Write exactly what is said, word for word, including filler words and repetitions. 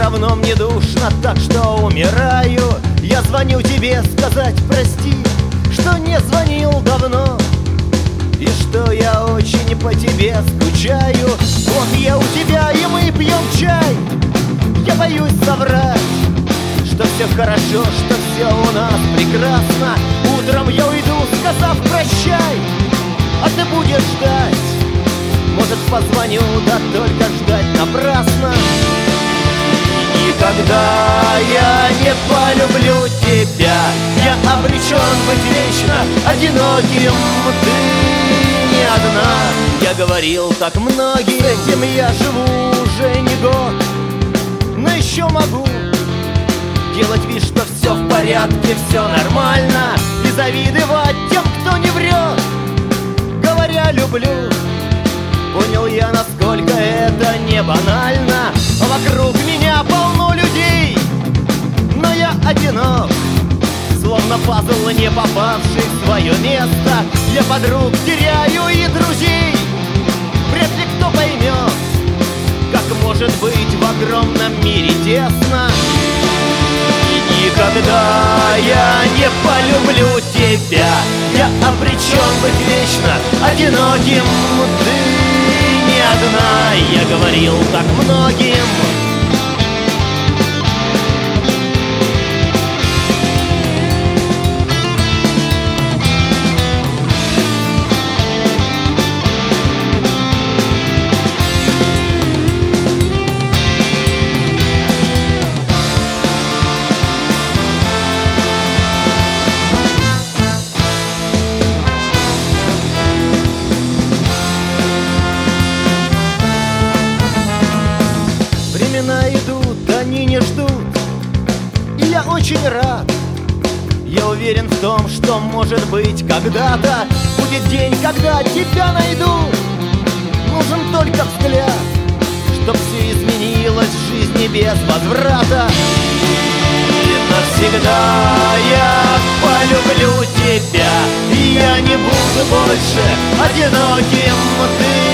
давно мне душно, так что умираю. Я звоню тебе сказать прости, что не звонил давно, и что я очень по тебе скучаю. Вот я у тебя, и мы пьем чай. Я боюсь соврать, что все хорошо, что все у нас прекрасно. Утром я уйду, сказав прощай, а ты будешь ждать. Может, позвоню, да только ждать напрасно. Никогда я не полюблю тебя, я обречен быть вечно одиноким. Ты не одна, я говорил так многим. С этим я живу уже не год, но еще могу делать вид, что все в порядке, все нормально, и завидовать тем, кто не врет, говоря люблю. Понял я, насколько это не банально. Вокруг меня полно людей, но я одинок, словно пазл, не попавший в свое место. Я подруг теряю и друзей, вряд ли кто поймет, как может быть в огромном мире тесно. И никогда я не полюблю тебя, я обречен быть вечно одиноким. Ты не одна, я говорил так многим. Времена идут, они не ждут, и я очень рад. Я уверен в том, что, может быть, когда-то будет день, когда тебя найду. Нужен только взгляд, чтоб все изменилось в жизни без возврата. И навсегда я полюблю тебя, и я не буду больше одиноким. Ты